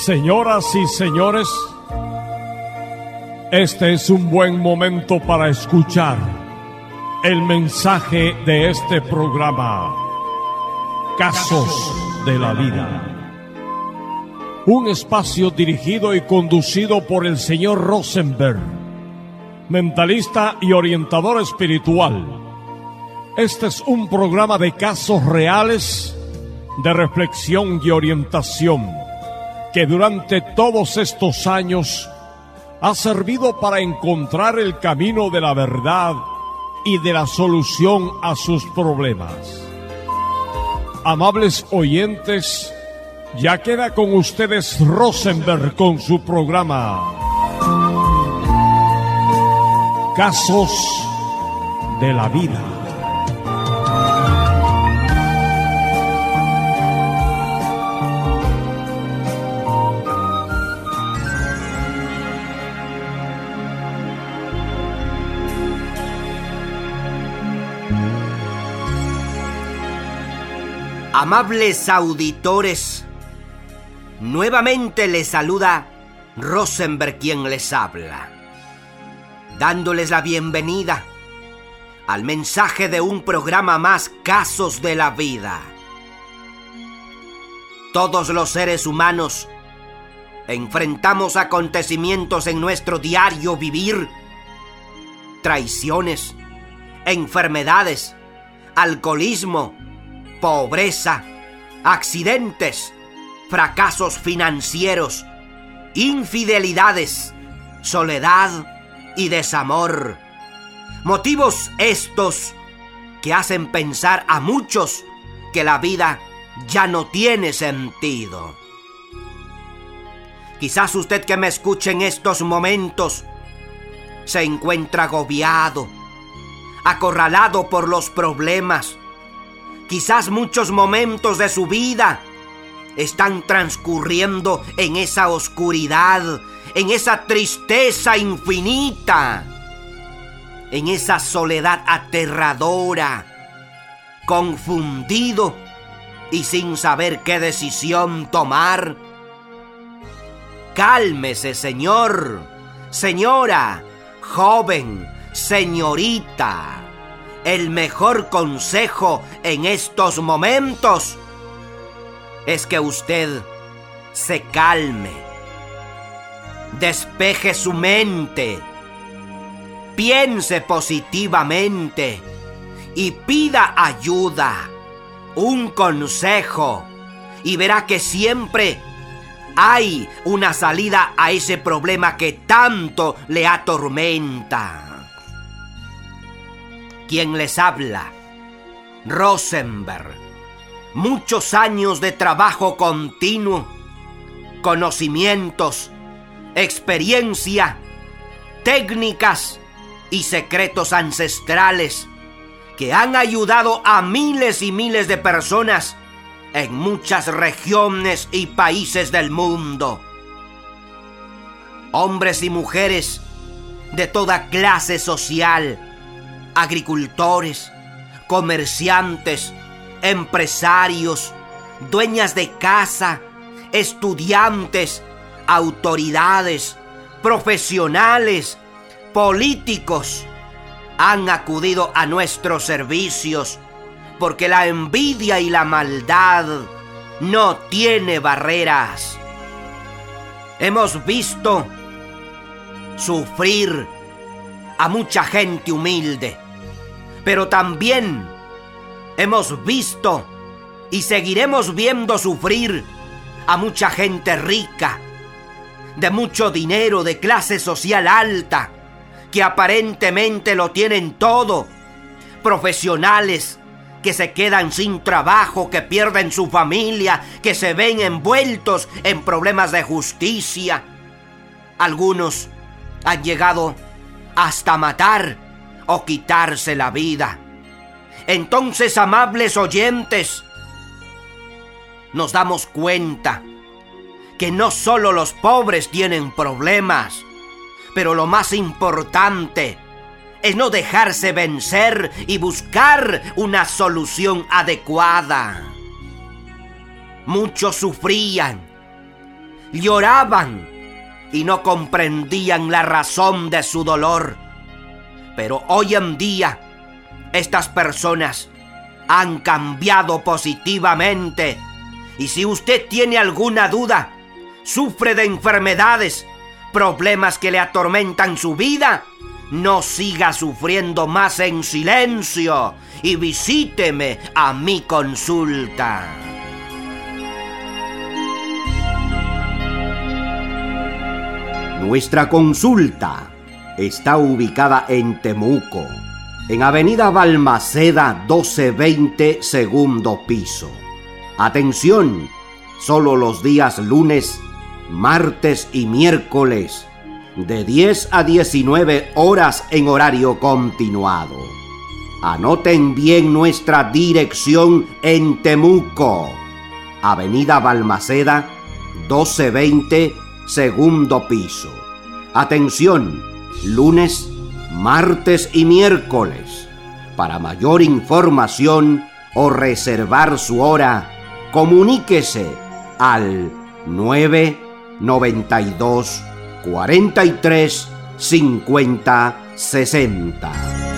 Señoras y señores, este es un buen momento para escuchar el mensaje de este programa, Casos de la Vida. Un espacio dirigido y conducido por el señor Rosenberg, mentalista y orientador espiritual. Este es un programa de casos reales, de reflexión y orientación, que durante todos estos años ha servido para encontrar el camino de la verdad y de la solución a sus problemas. Amables oyentes, ya queda con ustedes Rosenberg con su programa Casos de la Vida. Amables auditores, nuevamente les saluda Rosenberg quien les habla, dándoles la bienvenida al mensaje de un programa más, Casos de la Vida. Todos los seres humanos enfrentamos acontecimientos en nuestro diario vivir, traiciones, enfermedades, alcoholismo, pobreza, accidentes, fracasos financieros, infidelidades, soledad y desamor. Motivos estos que hacen pensar a muchos que la vida ya no tiene sentido. Quizás usted que me escuche en estos momentos se encuentra agobiado, acorralado por los problemas. Quizás muchos momentos de su vida están transcurriendo en esa oscuridad, en esa tristeza infinita, en esa soledad aterradora, confundido y sin saber qué decisión tomar. Cálmese, señor, señora, joven, señorita. El mejor consejo en estos momentos es que usted se calme, despeje su mente, piense positivamente y pida ayuda, un consejo, y verá que siempre hay una salida a ese problema que tanto le atormenta. Quien les habla, Rosenberg. Muchos años de trabajo continuo, conocimientos, experiencia, técnicas y secretos ancestrales que han ayudado a miles y miles de personas en muchas regiones y países del mundo. Hombres y mujeres de toda clase social, agricultores, comerciantes, empresarios, dueñas de casa, estudiantes, autoridades, profesionales, políticos, han acudido a nuestros servicios porque la envidia y la maldad no tiene barreras. Hemos visto sufrir a mucha gente humilde, pero también hemos visto y seguiremos viendo sufrir a mucha gente rica, de mucho dinero, de clase social alta, que aparentemente lo tienen todo, profesionales que se quedan sin trabajo, que pierden su familia, que se ven envueltos en problemas de justicia. Algunos han llegado hasta matar o quitarse la vida. Entonces, amables oyentes, nos damos cuenta que no solo los pobres tienen problemas, pero lo más importante es no dejarse vencer y buscar una solución adecuada. Muchos sufrían, lloraban y no comprendían la razón de su dolor. Pero hoy en día, estas personas han cambiado positivamente. Y si usted tiene alguna duda, sufre de enfermedades, problemas que le atormentan su vida, no siga sufriendo más en silencio y visíteme a mi consulta. Nuestra consulta está ubicada en Temuco, en Avenida Balmaceda 1220, segundo piso. Atención, solo los días lunes, martes y miércoles, de 10 a 19 horas en horario continuado. Anoten bien nuestra dirección en Temuco, Avenida Balmaceda 1220, segundo piso. Atención, lunes, martes y miércoles. Para mayor información o reservar su hora, comuníquese al 992 43 50 60.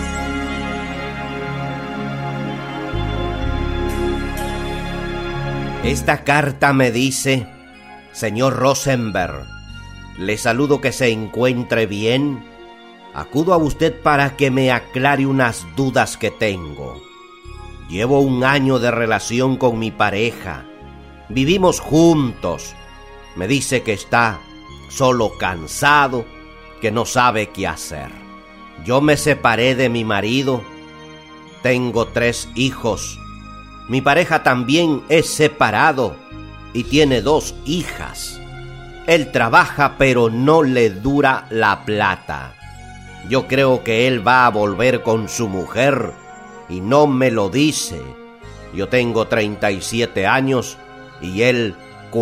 Esta carta me dice: señor Rosenberg, le saludo, que se encuentre bien. Acudo a usted para que me aclare unas dudas que tengo. Llevo 1 año de relación con mi pareja. Vivimos juntos. Me dice que está solo cansado, que no sabe qué hacer. Yo me separé de mi marido. Tengo 3 hijos. Mi pareja también es separado y tiene 2 hijas. Él trabaja, pero no le dura la plata. Yo creo que él va a volver con su mujer y no me lo dice. Yo tengo 37 años y él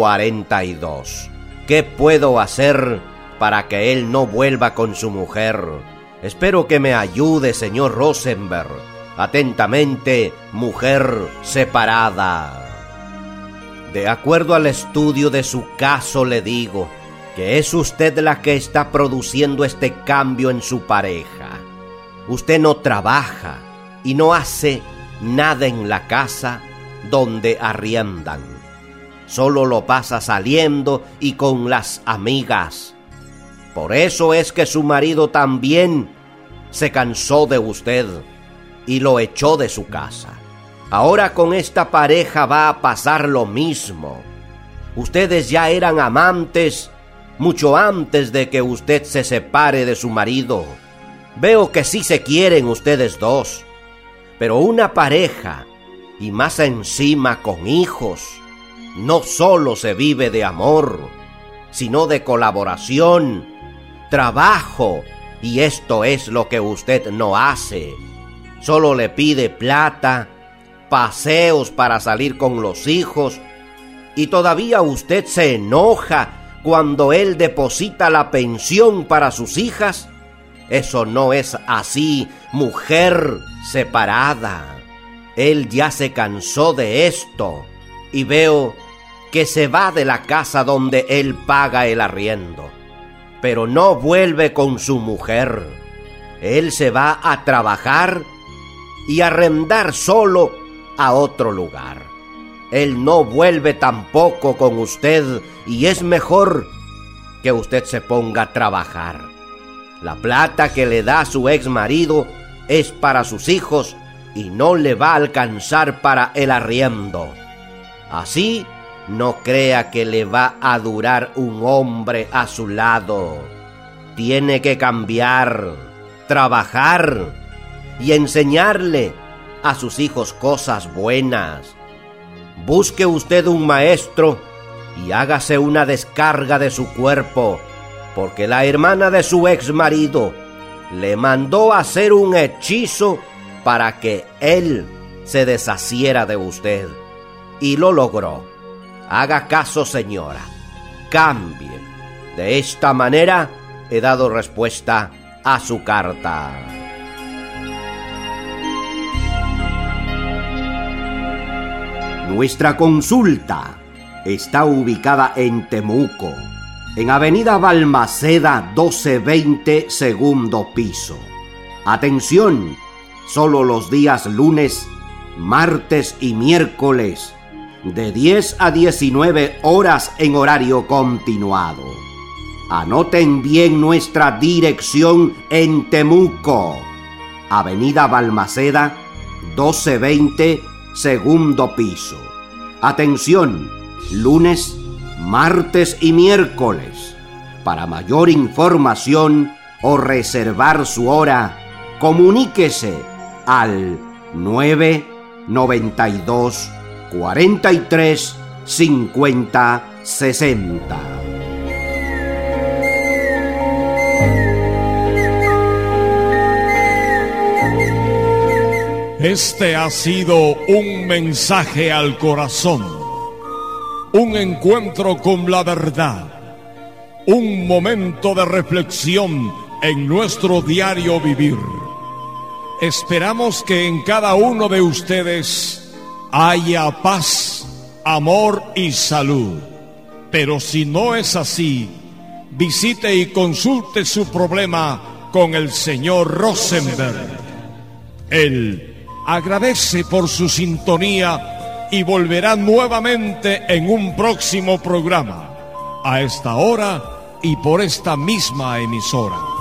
42. ¿Qué puedo hacer para que él no vuelva con su mujer? Espero que me ayude, señor Rosenberg. Atentamente, mujer separada. De acuerdo al estudio de su caso, le digo que es usted la que está produciendo este cambio en su pareja. Usted no trabaja y no hace nada en la casa donde arriendan. Solo lo pasa saliendo y con las amigas. Por eso es que su marido también se cansó de usted y lo echó de su casa. Ahora con esta pareja va a pasar lo mismo. Ustedes ya eran amantes mucho antes de que usted se separe de su marido. Veo que sí se quieren ustedes dos, pero una pareja, y más encima con hijos, no solo se vive de amor, sino de colaboración, trabajo, y esto es lo que usted no hace. Solo le pide plata, paseos para salir con los hijos, y todavía usted se enoja cuando él deposita la pensión para sus hijas. Eso no es así, mujer separada. Él ya se cansó de esto y veo que se va de la casa donde él paga el arriendo, pero no vuelve con su mujer. Él se va a trabajar y arrendar solo a otro lugar. Él no vuelve tampoco con usted y es mejor que usted se ponga a trabajar. La plata que le da su ex marido es para sus hijos y no le va a alcanzar para el arriendo. Así no crea que le va a durar un hombre a su lado. Tiene que cambiar, trabajar y enseñarle a sus hijos cosas buenas. Busque usted un maestro y hágase una descarga de su cuerpo, porque la hermana de su ex marido le mandó a hacer un hechizo para que él se deshaciera de usted, y lo logró. Haga caso, señora, cambie. De esta manera he dado respuesta a su carta. Nuestra consulta está ubicada en Temuco, en Avenida Balmaceda 1220, segundo piso. Atención, solo los días lunes, martes y miércoles, de 10 a 19 horas en horario continuado. Anoten bien nuestra dirección en Temuco, Avenida Balmaceda 1220, segundo piso. Atención, lunes, martes y miércoles. Para mayor información o reservar su hora, comuníquese al 992 43 50 60. Este ha sido un mensaje al corazón, un encuentro con la verdad, un momento de reflexión en nuestro diario vivir. Esperamos que en cada uno de ustedes haya paz, amor y salud. Pero si no es así, visite y consulte su problema con el señor Rosenberg. Él agradece por su sintonía y volverá nuevamente en un próximo programa, a esta hora y por esta misma emisora.